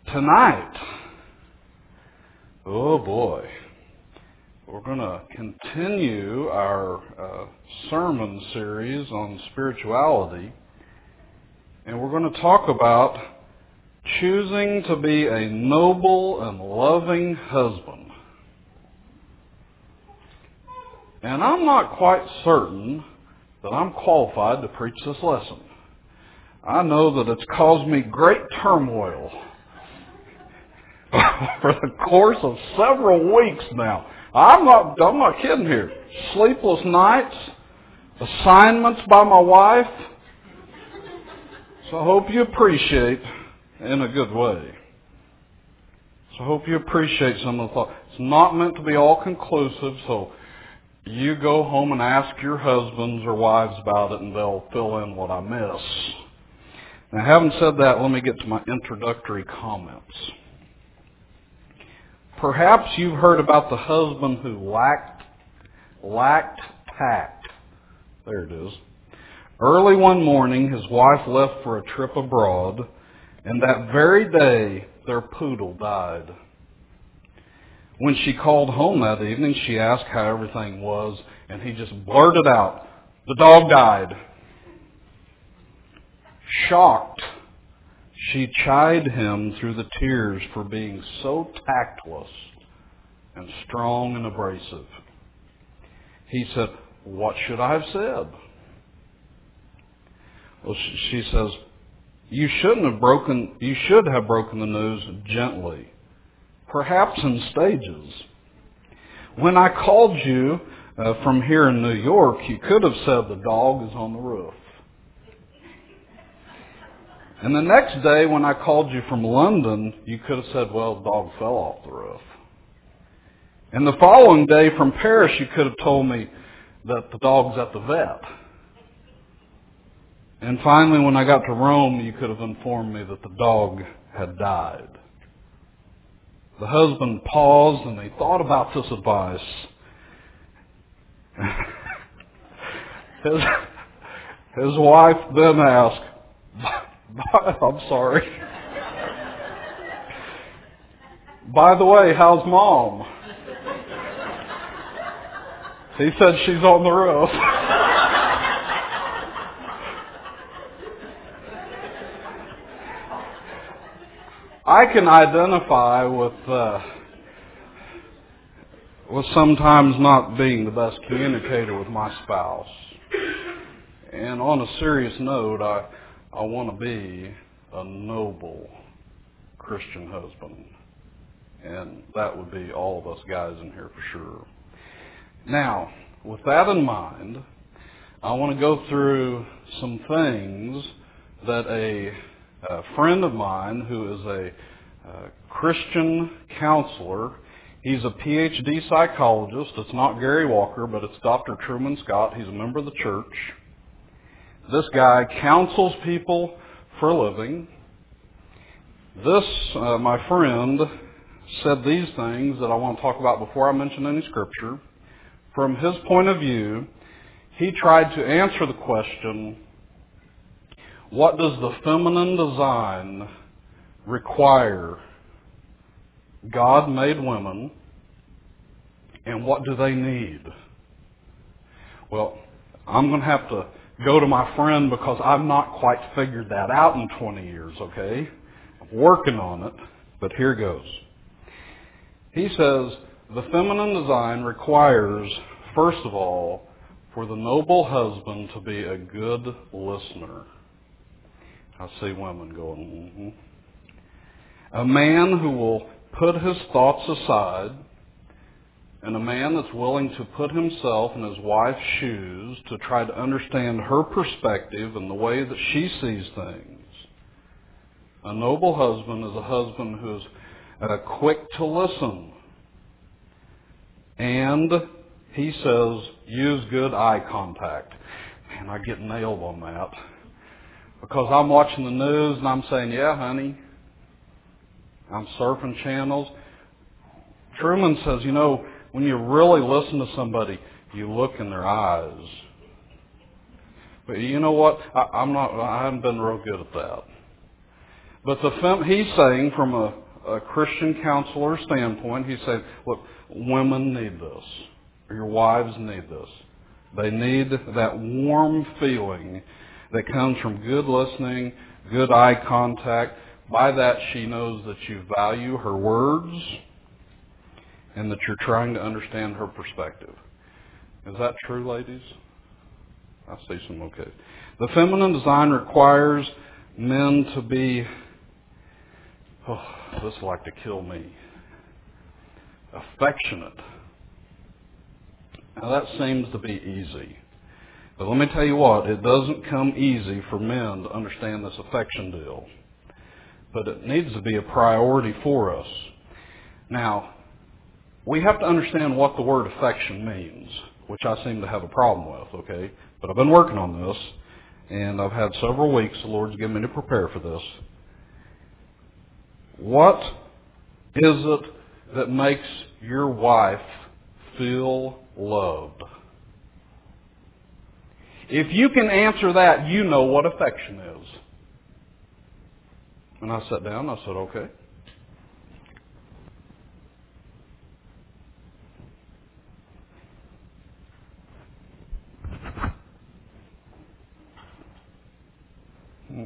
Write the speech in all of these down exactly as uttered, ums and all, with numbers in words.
Tonight, oh boy, we're going to continue our uh, sermon series on spirituality, and we're going to talk about choosing to be a noble and loving husband. And I'm not quite certain that I'm qualified to preach this lesson. I know that it's caused me great turmoil for the course of several weeks now. I'm not, I'm not kidding here. Sleepless nights, assignments by my wife. So I hope you appreciate in a good way. So I hope you appreciate some of the thoughts. It's not meant to be all conclusive, so you go home and ask your husbands or wives about it and they'll fill in what I miss. Now, having said that, let me get to my introductory comments. Perhaps you've heard about the husband who lacked, lacked tact. There it is. Early one morning, his wife left for a trip abroad, and that very day, their poodle died. When she called home that evening, she asked how everything was, and he just blurted out, "The dog died." Shocked, she chided him through the tears for being so tactless and strong and abrasive. He said, "What should I have said?" Well, she says, "You shouldn't have broken, you should have broken the news gently, perhaps in stages. When I called you uh, from here in New York, you could have said the dog is on the roof. And the next day, when I called you from London, you could have said, well, the dog fell off the roof. And the following day from Paris, you could have told me that the dog's at the vet. And finally, when I got to Rome, you could have informed me that the dog had died." The husband paused and he thought about this advice. his, his wife then asked, I'm sorry. "By the way, how's Mom?" He said, "She's on the roof." I can identify with uh, with sometimes not being the best communicator with my spouse. And on a serious note, I I want to be a noble Christian husband. And that would be all of us guys in here for sure. Now, with that in mind, I want to go through some things that a, a friend of mine who is a, a Christian counselor, he's a P H D psychologist. It's not Gary Walker, but it's Doctor Truman Scott. He's a member of the church. This guy counsels people for a living. This, uh, my friend, said these things that I want to talk about before I mention any scripture. From his point of view, he tried to answer the question, what does the feminine design require? God made women, and what do they need? Well, I'm going to have to go to my friend because I've not quite figured that out in twenty years, okay? I'm working on it, but here goes. He says, the feminine design requires, first of all, for the noble husband to be a good listener. I see women going, mm-hmm. A man who will put his thoughts aside, and a man that's willing to put himself in his wife's shoes to try to understand her perspective and the way that she sees things. A noble husband is a husband who is uh, quick to listen. And he says, use good eye contact. And I get nailed on that. Because I'm watching the news and I'm saying, yeah, honey. I'm surfing channels. Truman says, you know, when you really listen to somebody, you look in their eyes. But you know what? I, I'm not, I haven't been real good at that. But the fem- he's saying from a, a Christian counselor standpoint, he's saying, look, women need this. Your wives need this. They need that warm feeling that comes from good listening, good eye contact. By that, she knows that you value her words and that you're trying to understand her perspective. Is that true, ladies? I see some okay. The feminine design requires men to be, oh, this is like to kill me, affectionate. Now that seems to be easy. But let me tell you what, it doesn't come easy for men to understand this affection deal. But it needs to be a priority for us. Now, we have to understand what the word affection means, which I seem to have a problem with, okay? But I've been working on this, and I've had several weeks the Lord's given me to prepare for this. What is it that makes your wife feel loved? If you can answer that, you know what affection is. And I sat down and I said, okay. Hmm.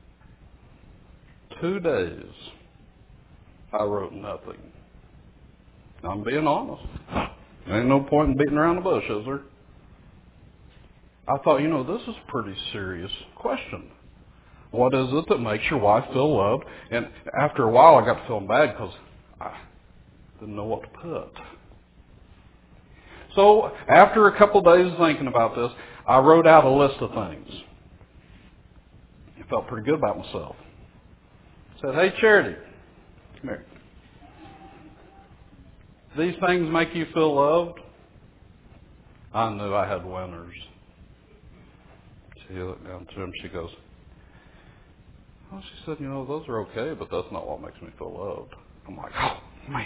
Two days, I wrote nothing. I'm being honest. There ain't no point in beating around the bush, is there? I thought, you know, this is a pretty serious question. What is it that makes your wife feel loved? And after a while, I got to feeling bad because I didn't know what to put. So after a couple of days thinking about this, I wrote out a list of things. I felt pretty good about myself. I said, hey, Charity, come here. These things make you feel loved? I knew I had winners. She looked down to him. She goes, well, she said, you know, those are okay, but that's not what makes me feel loved. I'm like, oh, man.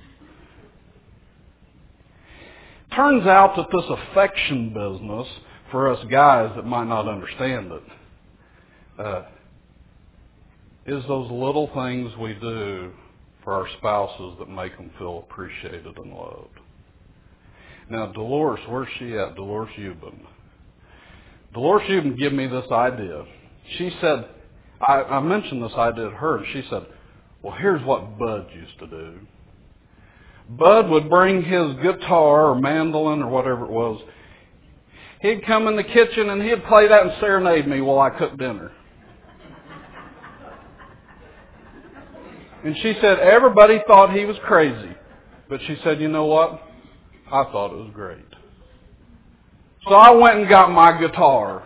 Turns out that this affection business, for us guys that might not understand it, uh, is those little things we do for our spouses that make them feel appreciated and loved. Now, Dolores, where's she at? Dolores Euban. Dolores Euban gave me this idea. She said, I, I mentioned this idea to her, and she said, well, here's what Bud used to do. Bud would bring his guitar or mandolin or whatever it was. He'd come in the kitchen and he'd play that and serenade me while I cooked dinner. And she said everybody thought he was crazy. But she said, you know what? I thought it was great. So I went and got my guitar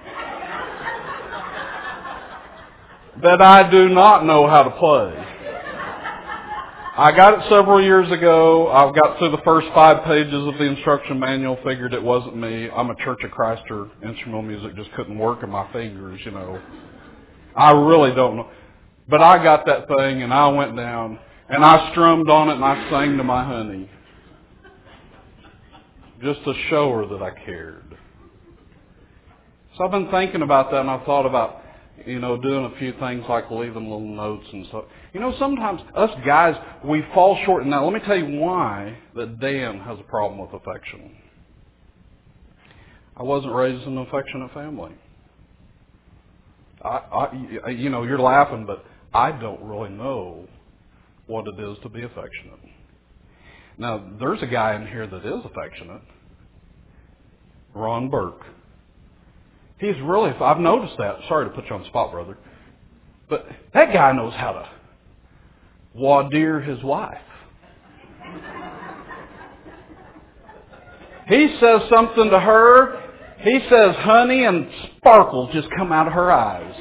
that I do not know how to play. I got it several years ago. I got through the first five pages of the instruction manual, figured it wasn't me. I'm a Church of Christer. Instrumental music just couldn't work in my fingers, you know. I really don't know. But I got that thing, and I went down, and I strummed on it, and I sang to my honey. Just to show her that I cared. So I've been thinking about that, and I thought about, you know, doing a few things like leaving little notes and stuff. You know, sometimes us guys, we fall short. Now, let me tell you why that Dan has a problem with affection. I wasn't raised in an affectionate family. I, I, you know, you're laughing, but I don't really know what it is to be affectionate. Now, there's a guy in here that is affectionate. Ron Burke. He's really, I've noticed that. Sorry to put you on the spot, brother. But that guy knows how to wadeer his wife. He says something to her, he says honey, and sparkles just come out of her eyes.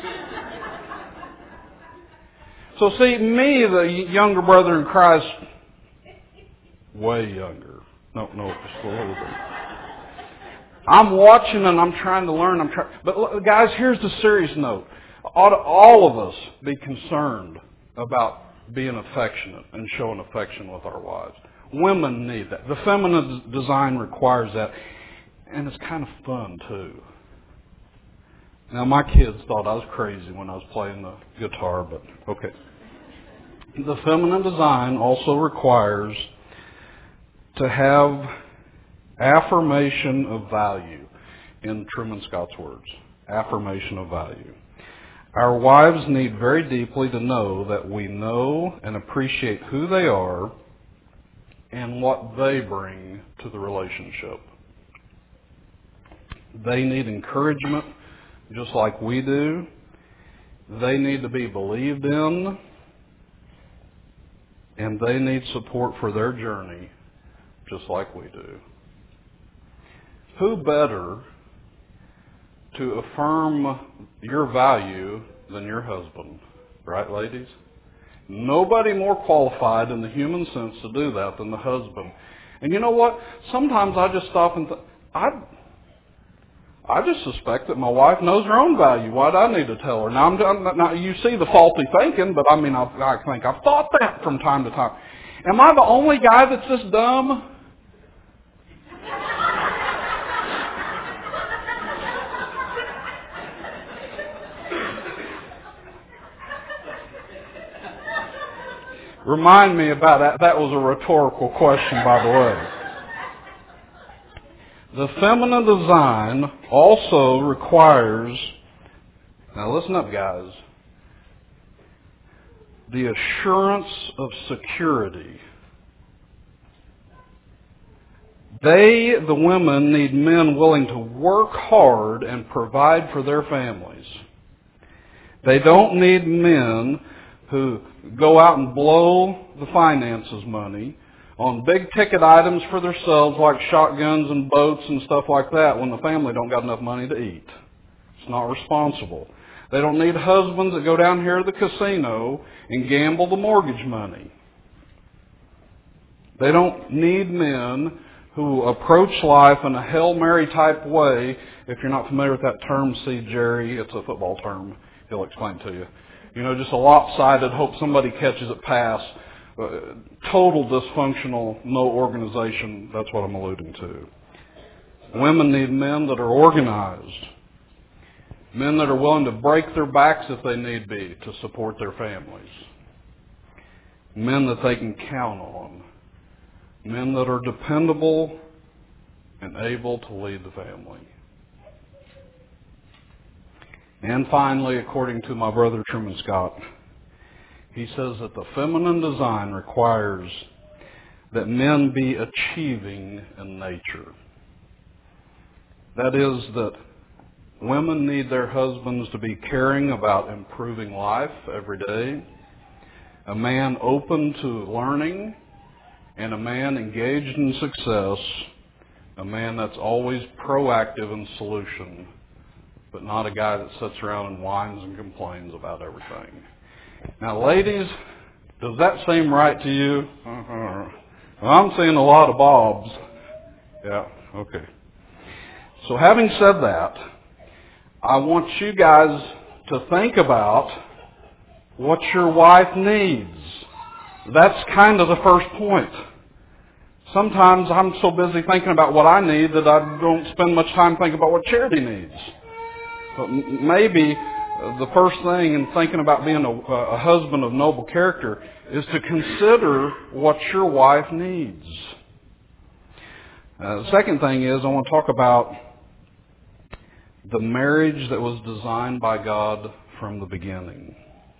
So see, me, the younger brother in Christ, way younger. No, no, just a little bit. I'm watching and I'm trying to learn. I'm trying, but look, guys, here's the serious note. Ought to all of us be concerned about being affectionate and showing affection with our wives. Women need that. The feminine design requires that, and it's kind of fun too. Now, my kids thought I was crazy when I was playing the guitar, but okay. The feminine design also requires to have affirmation of value, in Truman Scott's words. Affirmation of value. Our wives need very deeply to know that we know and appreciate who they are and what they bring to the relationship. They need encouragement just like we do. They need to be believed in, and they need support for their journey just like we do. Who better to affirm your value than your husband? Right, ladies? Nobody more qualified in the human sense to do that than the husband. And you know what? Sometimes I just stop and th- I I just suspect that my wife knows her own value. Why do I need to tell her? Now, I'm, I'm, now you see the faulty thinking, but I mean, I, I think I've thought that from time to time. Am I the only guy that's this dumb? Remind me about that. That was a rhetorical question, by the way. The feminine design also requires, now listen up, guys, the assurance of security. They, the women, need men willing to work hard and provide for their families. They don't need men who go out and blow the finances money on big ticket items for themselves like shotguns and boats and stuff like that when the family don't got enough money to eat. It's not responsible. They don't need husbands that go down here to the casino and gamble the mortgage money. They don't need men who approach life in a Hail Mary type way. If you're not familiar with that term, see Jerry. It's a football term. He'll explain to you. You know, just a lopsided, hope somebody catches it pass. Uh, total dysfunctional, no organization. That's what I'm alluding to. Women need men that are organized. Men that are willing to break their backs if they need be to support their families. Men that they can count on. Men that are dependable and able to lead the family. And finally, according to my brother Truman Scott, he says that the feminine design requires that men be achieving in nature. That is, that women need their husbands to be caring about improving life every day, a man open to learning, and a man engaged in success, a man that's always proactive in solution, but not a guy that sits around and whines and complains about everything. Now, ladies, does that seem right to you? Uh-huh. Well, I'm seeing a lot of Bobs. Yeah, okay. So having said that, I want you guys to think about what your wife needs. That's kind of the first point. Sometimes I'm so busy thinking about what I need that I don't spend much time thinking about what Charity needs. But maybe the first thing in thinking about being a, a husband of noble character is to consider what your wife needs. Uh, the second thing is I want to talk about the marriage that was designed by God from the beginning.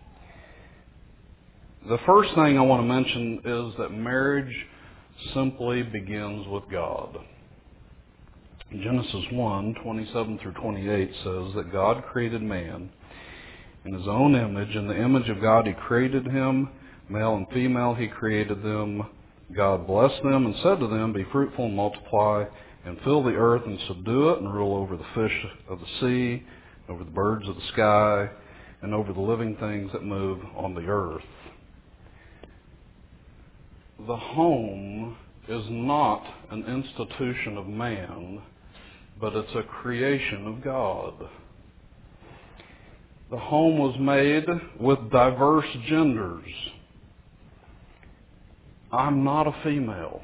The first thing I want to mention is that marriage simply begins with God. Genesis one, twenty-seven through twenty-eight says that God created man in his own image. In the image of God he created him. Male and female he created them. God blessed them and said to them, be fruitful and multiply and fill the earth and subdue it and rule over the fish of the sea, over the birds of the sky, and over the living things that move on the earth. The home is not an institution of man, but it's a creation of God. The home was made with diverse genders. I'm not a female.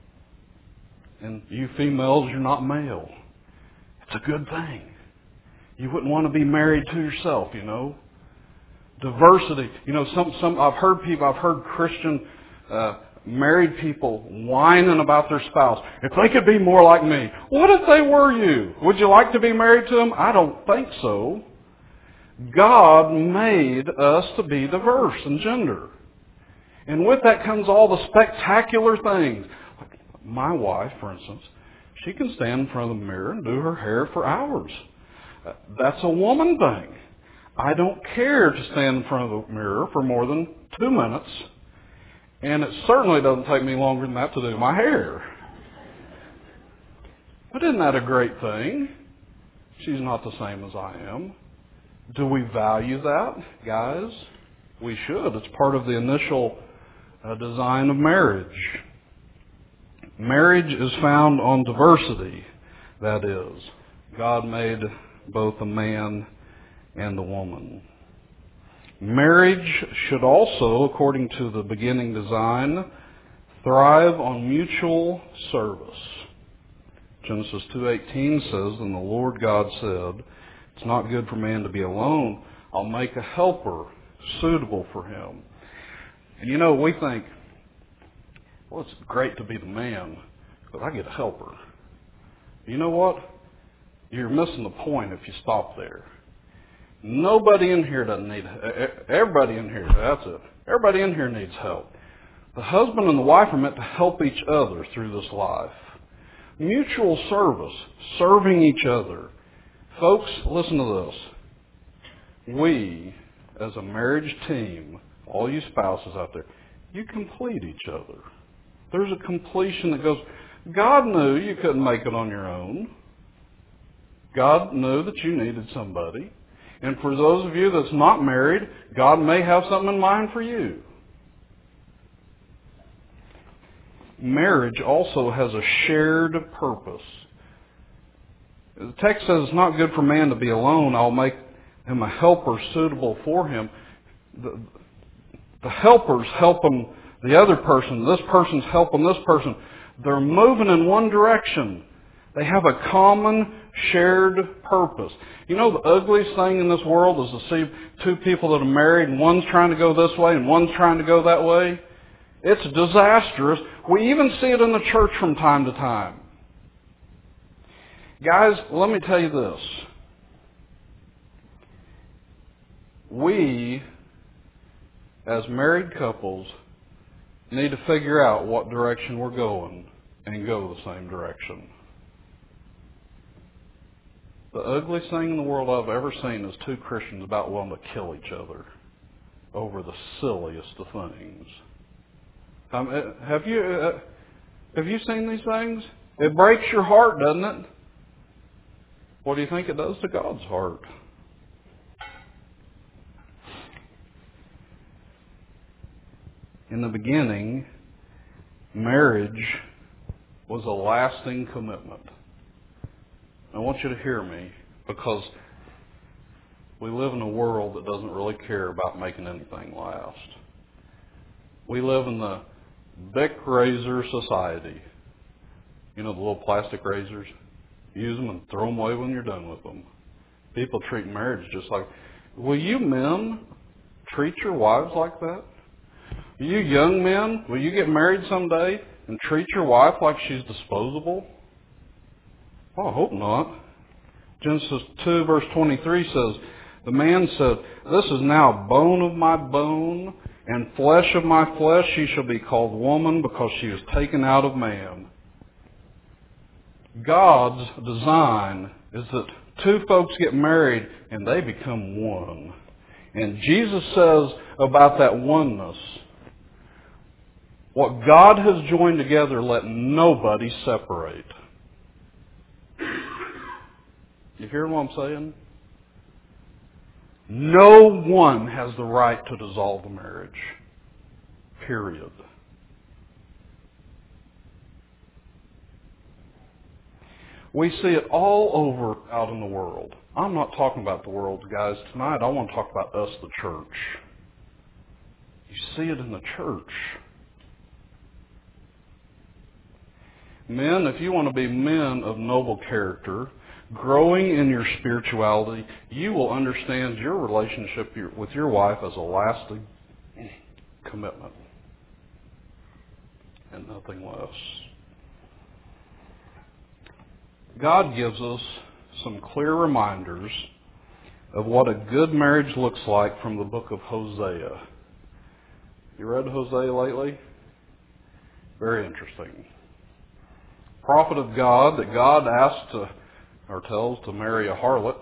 And you females, you're not male. It's a good thing. You wouldn't want to be married to yourself, you know. Diversity. You know, some, some, I've heard people, I've heard Christian, uh, married people whining about their spouse. If they could be more like me. What if they were you? Would you like to be married to them? I don't think so. God made us to be diverse in gender. And with that comes all the spectacular things. My wife, for instance, she can stand in front of the mirror and do her hair for hours. That's a woman thing. I don't care to stand in front of the mirror for more than two minutes. And it certainly doesn't take me longer than that to do my hair. But isn't that a great thing? She's not the same as I am. Do we value that, guys? We should. It's part of the initial uh, design of marriage. Marriage is found on diversity, that is. God made both the man and the woman. Marriage should also, according to the beginning design, thrive on mutual service. Genesis two eighteen says, "And the Lord God said, it's not good for man to be alone. I'll make a helper suitable for him." And you know, we think, well, it's great to be the man, but I get a helper. You know what? You're missing the point if you stop there. Nobody in here doesn't need, everybody in here, that's it. Everybody in here needs help. The husband and the wife are meant to help each other through this life. Mutual service, serving each other. Folks, listen to this. We, as a marriage team, all you spouses out there, you complete each other. There's a completion that goes, God knew you couldn't make it on your own. God knew that you needed somebody. And for those of you that's not married, God may have something in mind for you. Marriage also has a shared purpose. The text says it's not good for man to be alone. I'll make him a helper suitable for him. The, the helper's helping the other person. This person's helping this person. They're moving in one direction. They have a common shared purpose. You know, the ugliest thing in this world is to see two people that are married and one's trying to go this way and one's trying to go that way. It's disastrous. We even see it in the church from time to time. Guys, let me tell you this. We, as married couples, need to figure out what direction we're going and go the same direction. The ugliest thing in the world I've ever seen is two Christians about willing to kill each other over the silliest of things. Um, have you uh, have you seen these things? It breaks your heart, doesn't it? What do you think it does to God's heart? In the beginning, marriage was a lasting commitment. I want you to hear me, because we live in a world that doesn't really care about making anything last. We live in the Bic razor society. You know, the little plastic razors? Use them and throw them away when you're done with them. People treat marriage just like... Will you men treat your wives like that? You young men, will you get married someday and treat your wife like she's disposable? Oh, I hope not. Genesis two verse twenty-three says, the man said, this is now bone of my bone and flesh of my flesh. She shall be called woman because she is taken out of man. God's design is that two folks get married and they become one. And Jesus says about that oneness, what God has joined together, let nobody separate. You hear what I'm saying? No one has the right to dissolve the marriage. Period. We see it all over out in the world. I'm not talking about the world, guys. Tonight I want to talk about us, the church. You see it in the church. Men, if you want to be men of noble character, growing in your spirituality, you will understand your relationship with your wife as a lasting commitment and nothing less. God gives us some clear reminders of what a good marriage looks like from the book of Hosea. You read Hosea lately? Very interesting. Prophet of God that God asked to, or tells to marry a harlot,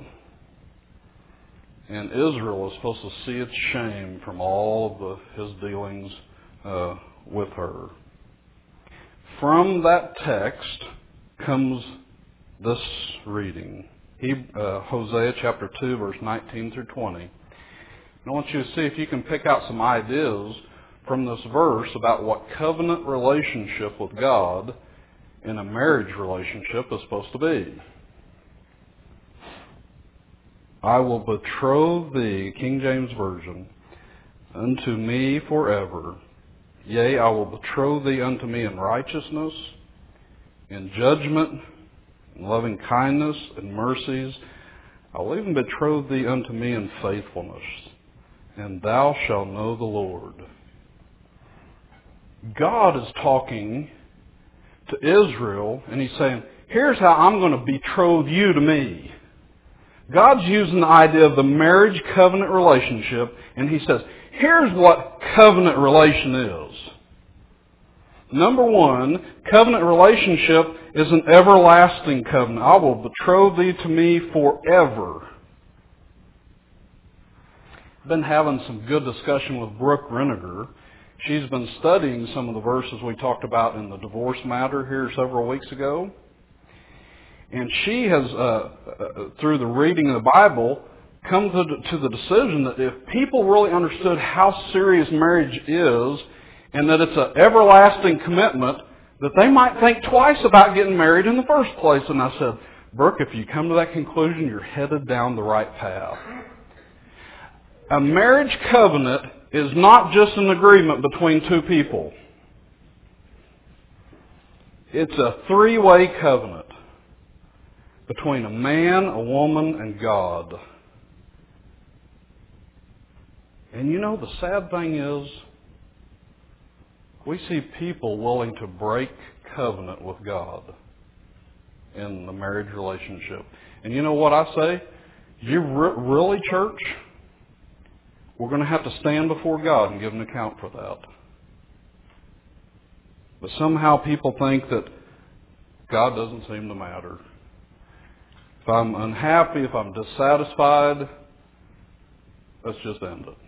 and Israel is supposed to see its shame from all of the, his dealings uh, with her. From that text comes this reading, he, uh, Hosea chapter two, verse nineteen through twenty. And I want you to see if you can pick out some ideas from this verse about what covenant relationship with God in a marriage relationship is supposed to be. I will betroth thee, King James Version, unto me forever. Yea, I will betroth thee unto me in righteousness, in judgment, in loving kindness and mercies. I will even betroth thee unto me in faithfulness, and thou shalt know the Lord. God is talking to Israel, and he's saying, here's how I'm going to betroth you to me. God's using the idea of the marriage covenant relationship, and he says, here's what covenant relation is. Number one, covenant relationship is an everlasting covenant. I will betroth thee to me forever. I've been having some good discussion with Brooke Reniger. She's been studying some of the verses we talked about in the divorce matter here several weeks ago. And she has, uh, uh, through the reading of the Bible, come to the, to the decision that if people really understood how serious marriage is and that it's an everlasting commitment, that they might think twice about getting married in the first place. And I said, Brooke, if you come to that conclusion, you're headed down the right path. A marriage covenant is not just an agreement between two people. It's a three-way covenant between a man, a woman, and God. And you know, the sad thing is, we see people willing to break covenant with God in the marriage relationship. And you know what I say? You re- really, church? We're going to have to stand before God and give an account for that. But somehow people think that God doesn't seem to matter. If I'm unhappy, if I'm dissatisfied, let's just end it.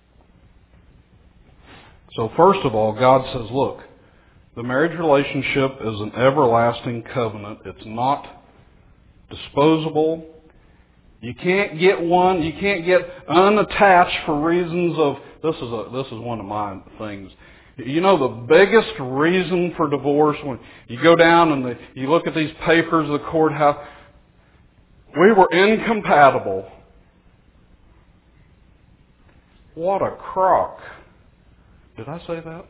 So first of all, God says, look, the marriage relationship is an everlasting covenant. It's not disposable. You can't get one, you can't get unattached for reasons of, this is a, this is one of my things. You know the biggest reason for divorce, when you go down and the, you look at these papers of the courthouse, we were incompatible. What a crock. Did I say that?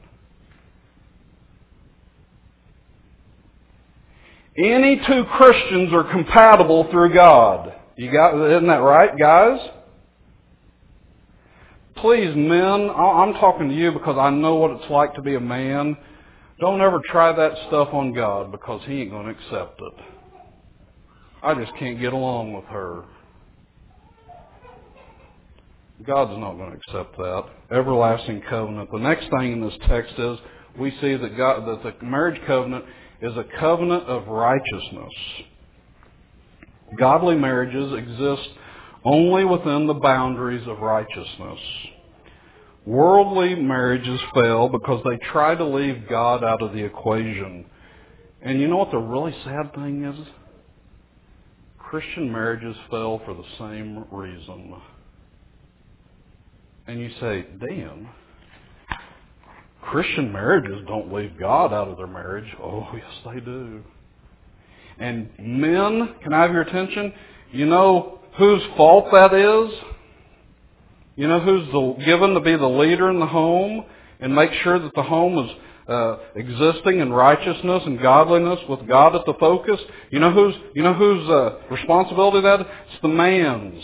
Any two Christians are compatible through God. You got, isn't that right, guys? Please, men, I'm talking to you because I know what it's like to be a man. Don't ever try that stuff on God because He ain't going to accept it. I just can't get along with her. God's not going to accept that. Everlasting covenant. The next thing in this text is we see that God, that the marriage covenant is a covenant of righteousness. Godly marriages exist only within the boundaries of righteousness. Worldly marriages fail because they try to leave God out of the equation. And you know what the really sad thing is? Christian marriages fail for the same reason. And you say, Dan, Christian marriages don't leave God out of their marriage. Oh, yes, they do. And men, can I have your attention? You know whose fault that is? You know who's the, given to be the leader in the home and make sure that the home is uh, existing in righteousness and godliness with God at the focus. You know whose, you know whose uh, responsibility that is? It's the man's.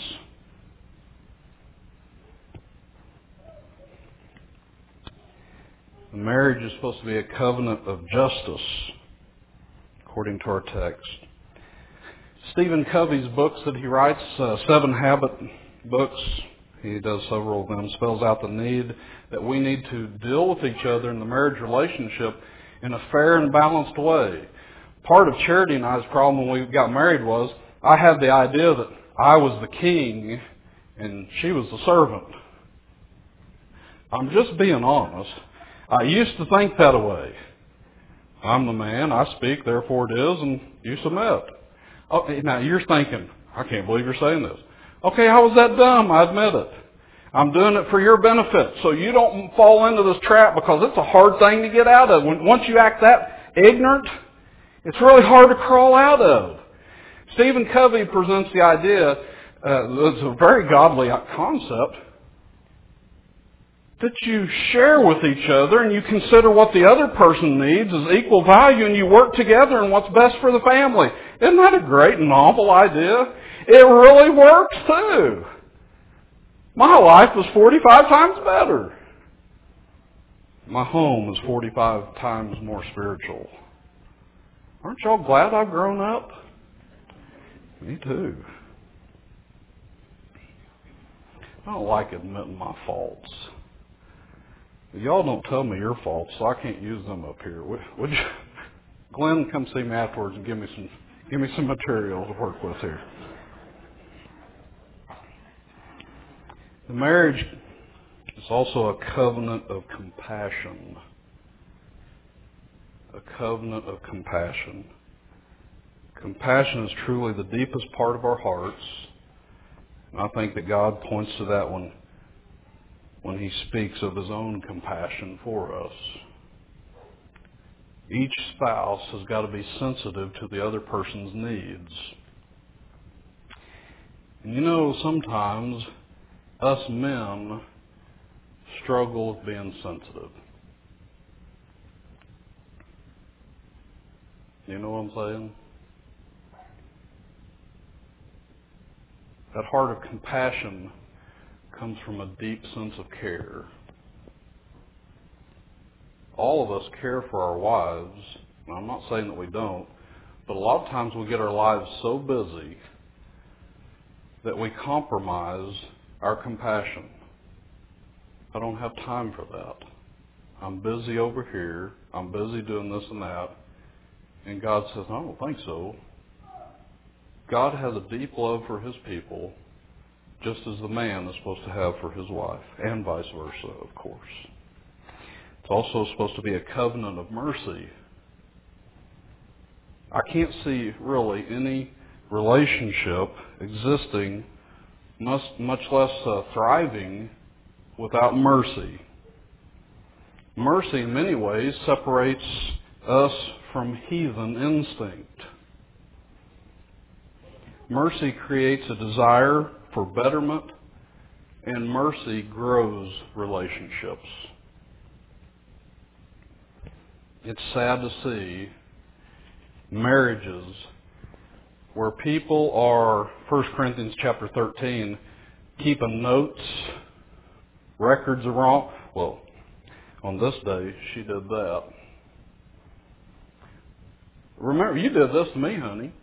The marriage is supposed to be a covenant of justice, according to our text. Stephen Covey's books that he writes, uh, Seven Habit books, he does several of them, spells out the need that we need to deal with each other in the marriage relationship in a fair and balanced way. Part of Charity and I's problem when we got married was I had the idea that I was the king and she was the servant. I'm just being honest. I used to think that way. I'm the man, I speak, therefore it is, and you submit. Oh, now you're thinking, I can't believe you're saying this. Okay, how was that dumb? I admit it. I'm doing it for your benefit, so you don't fall into this trap because it's a hard thing to get out of. When, once you act that ignorant, it's really hard to crawl out of. Stephen Covey presents the idea, uh, it's a very godly concept, that you share with each other and you consider what the other person needs as equal value and you work together on what's best for the family. Isn't that a great novel idea? It really works too. My life was forty-five times better. My home is forty-five times more spiritual. Aren't y'all glad I've grown up? Me too. I don't like admitting my faults. Y'all don't tell me your faults, so I can't use them up here. Would, would you, Glenn, come see me afterwards and give me some give me some material to work with here. The marriage is also a covenant of compassion. A covenant of compassion. Compassion is truly the deepest part of our hearts, and I think that God points to that when when he speaks of his own compassion for us. Each spouse has got to be sensitive to the other person's needs. And you know, sometimes us men struggle with being sensitive. You know what I'm saying? That heart of compassion comes from a deep sense of care. All of us care for our wives. And I'm not saying that we don't, but a lot of times we get our lives so busy that we compromise our compassion. I don't have time for that. I'm busy over here. I'm busy doing this and that. And God says, I don't think so. God has a deep love for his people, just as the man is supposed to have for his wife, and vice versa, of course. It's also supposed to be a covenant of mercy. I can't see really any relationship existing, much, much less uh, thriving, without mercy. Mercy, in many ways, separates us from heathen instinct. Mercy creates a desire for betterment, and mercy grows relationships. It's sad to see marriages where people are, First Corinthians chapter thirteen, keeping notes, records of wrong. Well, on this day, she did that. Remember, you did this to me, honey.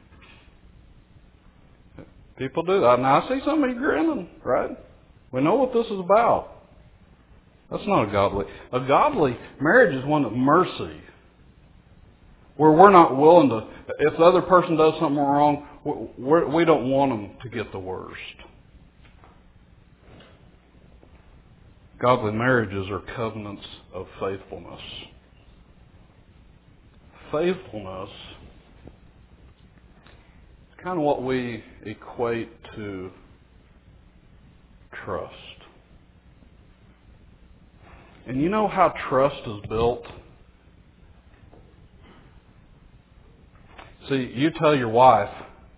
People do that. Now, I see some of you grinning, right? We know what this is about. That's not a godly. A godly marriage is one of mercy, where we're not willing to, if the other person does something wrong, we're, we don't want them to get the worst. Godly marriages are covenants of faithfulness. Faithfulness is kind of what we equate to trust. And you know how trust is built? See, you tell your wife,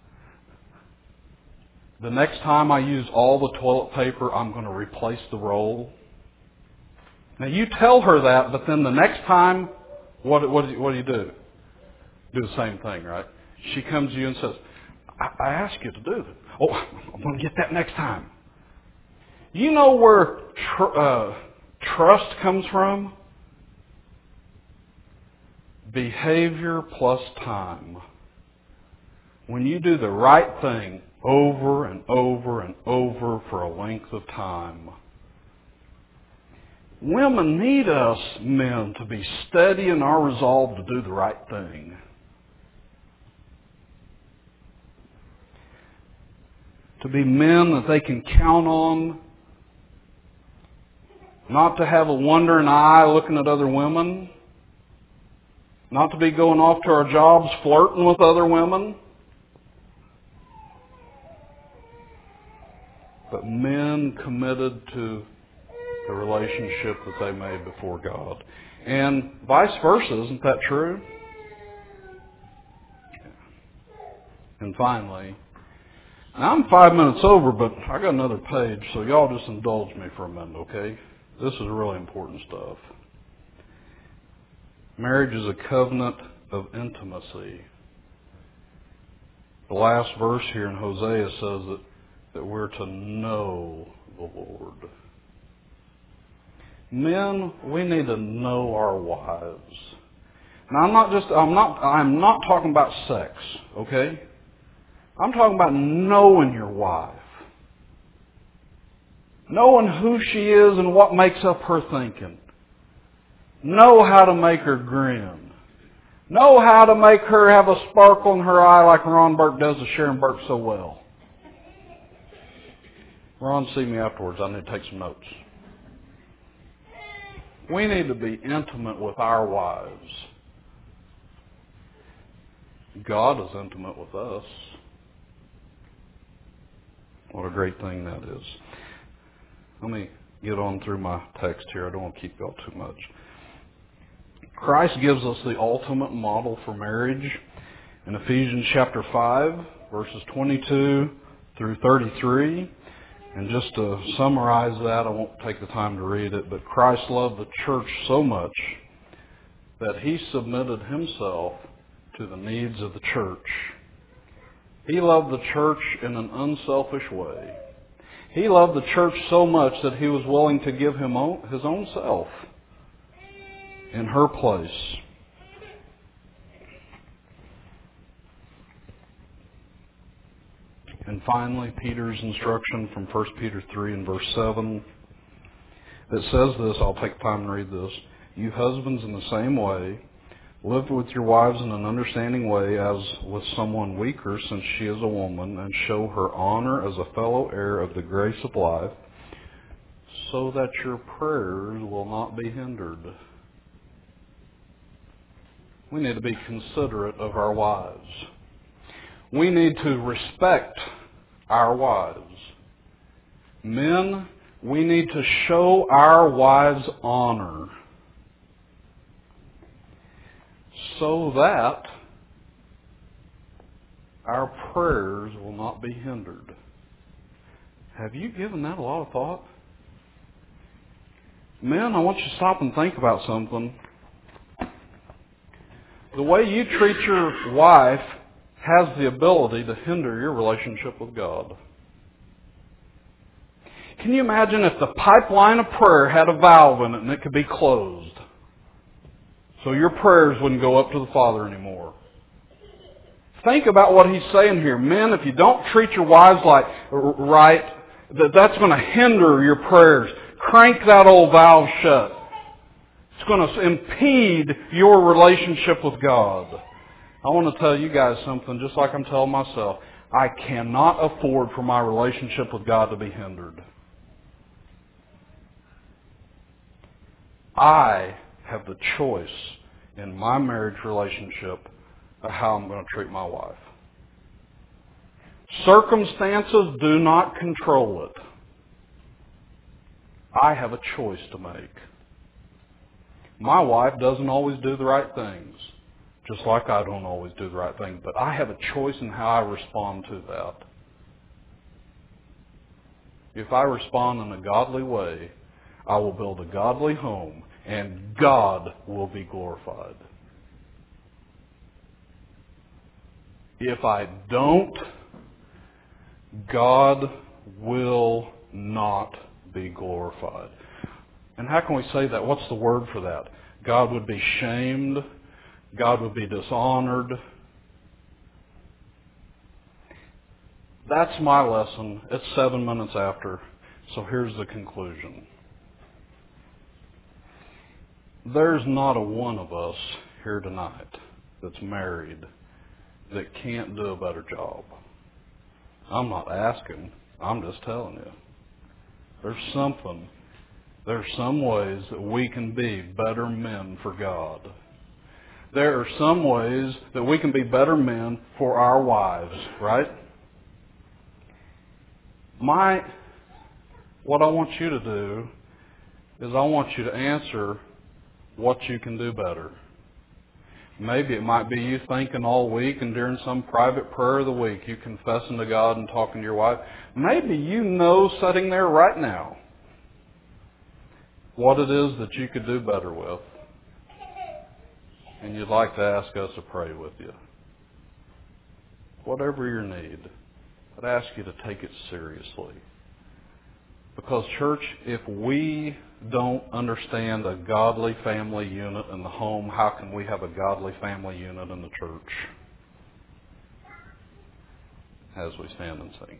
the next time I use all the toilet paper, I'm going to replace the roll. Now you tell her that, but then the next time, what, what, do, you, what do you do? Do the same thing, right? She comes to you and says, I, I asked you to do that. Oh, I'm going to get that next time. You know where tr- uh, trust comes from? Behavior plus time. When you do the right thing over and over and over for a length of time. Women need us men to be steady in our resolve to do the right thing. To be men that they can count on. Not to have a wandering eye looking at other women. Not to be going off to our jobs flirting with other women. But men committed to the relationship that they made before God. And vice versa, isn't that true? And finally, now I'm five minutes over, but I got another page, so y'all just indulge me for a minute, okay? This is really important stuff. Marriage is a covenant of intimacy. The last verse here in Hosea says that, that we're to know the Lord. Men, we need to know our wives. Now I'm not just I'm not I'm not talking about sex, okay? I'm talking about knowing your wife. Knowing who she is and what makes up her thinking. Know how to make her grin. Know how to make her have a sparkle in her eye like Ron Burke does to Sharon Burke so well. Ron, see me afterwards. I need to take some notes. We need to be intimate with our wives. God is intimate with us. What a great thing that is. Let me get on through my text here. I don't want to keep y'all too much. Christ gives us the ultimate model for marriage in Ephesians chapter five, verses twenty-two through thirty-three. And just to summarize that, I won't take the time to read it, but Christ loved the church so much that He submitted Himself to the needs of the church. He loved the church in an unselfish way. He loved the church so much that He was willing to give him own, His own self in her place. And finally, Peter's instruction from First Peter three and verse seven. It says this, I'll take time to read this. You husbands in the same way, live with your wives in an understanding way as with someone weaker, since she is a woman, and show her honor as a fellow heir of the grace of life, so that your prayers will not be hindered. We need to be considerate of our wives. We need to respect our wives. Men, we need to show our wives honor so that our prayers will not be hindered. Have you given that a lot of thought? Men, I want you to stop and think about something. The way you treat your wife has the ability to hinder your relationship with God. Can you imagine if the pipeline of prayer had a valve in it and it could be closed? So your prayers wouldn't go up to the Father anymore. Think about what he's saying here. Men, if you don't treat your wives like right, that that's going to hinder your prayers. Crank that old valve shut. It's going to impede your relationship with God. I want to tell you guys something, just like I'm telling myself. I cannot afford for my relationship with God to be hindered. I have the choice in my marriage relationship of how I'm going to treat my wife. Circumstances do not control it. I have a choice to make. My wife doesn't always do the right things, just like I don't always do the right thing, but I have a choice in how I respond to that. If I respond in a godly way, I will build a godly home, and God will be glorified. If I don't, God will not be glorified. And how can we say that? What's the word for that? God would be shamed. God would be dishonored. That's my lesson. It's seven minutes after. So here's the conclusion. There's not a one of us here tonight that's married that can't do a better job. I'm not asking. I'm just telling you. There's something. There's some ways that we can be better men for God. There are some ways that we can be better men for our wives, right? My, what I want you to do is I want you to answer what you can do better. Maybe it might be you thinking all week and during some private prayer of the week, you confessing to God and talking to your wife. Maybe you know sitting there right now what it is that you could do better with. And you'd like to ask us to pray with you. Whatever your need, I'd ask you to take it seriously. Because, church, if we don't understand a godly family unit in the home, how can we have a godly family unit in the church? As we stand and sing.